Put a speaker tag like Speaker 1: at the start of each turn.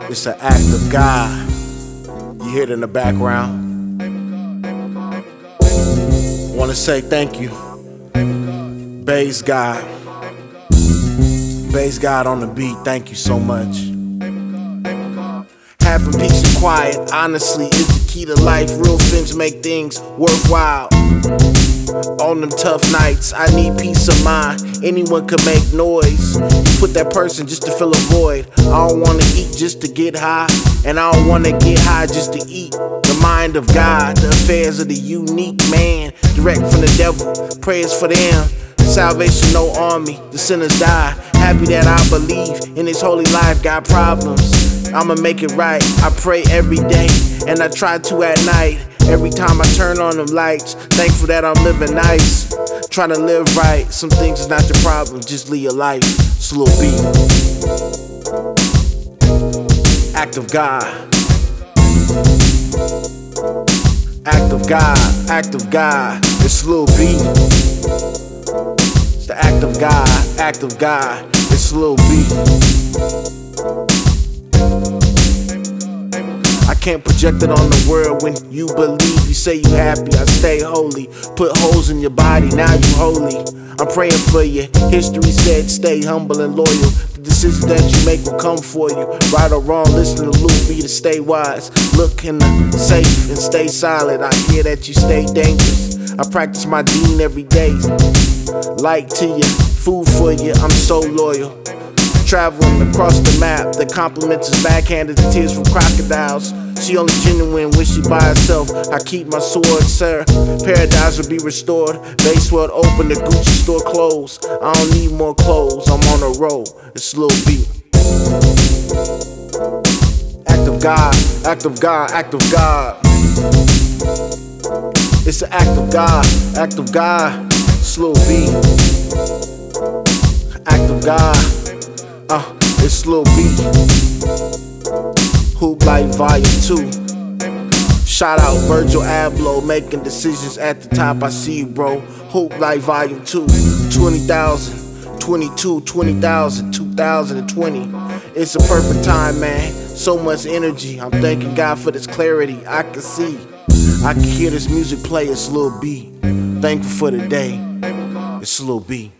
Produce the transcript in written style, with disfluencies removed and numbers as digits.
Speaker 1: It's an act of God. You hear it in the background. Want to say thank you, Bass God. Bass God on the beat, thank you so much. Having peace and quiet, honestly, is the key to life. Real things make things worthwhile. On them tough nights, I need peace of mind. Anyone could make noise. You put that person just to fill a void. I don't wanna eat just to get high, and I don't wanna get high just to eat. The mind of God, the affairs of the unique man, direct from the devil, prayers for them. Salvation no army, the sinners die. Happy that I believe in His holy life. Got problems, I'ma make it right. I pray every day, and I try to at night. Every time I turn on them lights, thankful that I'm living nice. Trying to live right, some things is not your problem, just live your life. Slow beat. Act of God. Act of God, act of God. It's slow beat. It's the act of God, act of God. It's slow beat. I can't project it on the world when you believe. You say you happy, I stay holy. Put holes in your body, now you holy. I'm praying for you. History said stay humble and loyal. The decisions that you make will come for you. Right or wrong, listen to Luke B to stay wise. Look in the safe and stay silent. I hear that you stay dangerous. I practice my deen every day. Light to you, food for you, I'm so loyal. Traveling across the map, the compliments is backhanded, the tears from crocodiles. She only genuine when she by herself. I keep my sword, sir. Paradise will be restored. Base world open, the Gucci store closed. I don't need more clothes, I'm on a roll. It's a little beat. Act of God, act of God, act of God. It's an act of God, act of God. Slow beat. Act of God. It's slow beat. Hoop Life Volume 2. Shout out Virgil Abloh, making decisions at the top. I see you, bro. Hoop Life Volume 2. 20,000, 22, 20,000, 2020. It's a perfect time, man. So much energy. I'm thanking God for this clarity. I can see, I can hear this music play. It's Lil B. Thankful for the day. It's Lil B.